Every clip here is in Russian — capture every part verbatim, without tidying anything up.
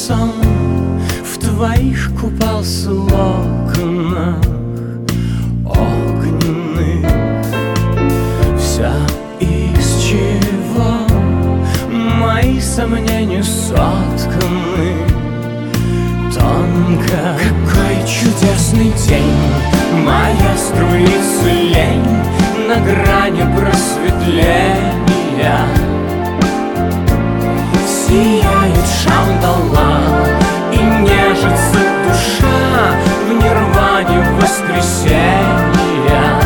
сон в твоих купался локонах огненных. Вся из чего мои сомнения сотканы тонко. Какой чудесный день, моя струится лень на грани просветления. Сияет шандала и нежится душа в нирване воскресенья.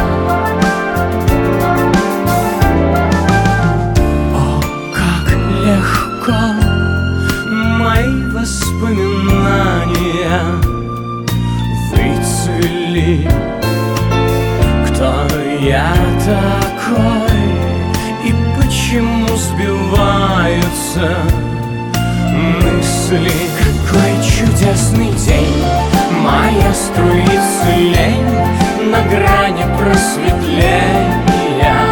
О, как легко мои воспоминания выцвели. Кто я такой и почему сбиваются мысли? Какой чудесный день, моя струится лень на грани просветления.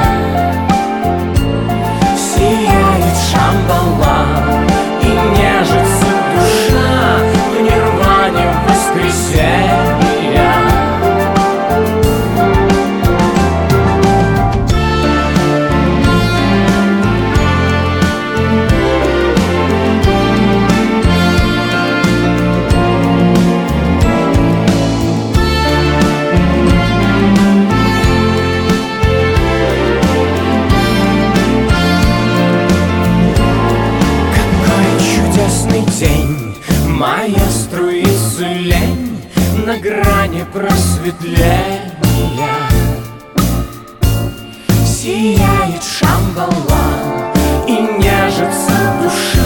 Сияет шамбала и нежится душа в нирване воскресенья. День, моя струится лень на грани просветления. Сияет шамбала и нежится душа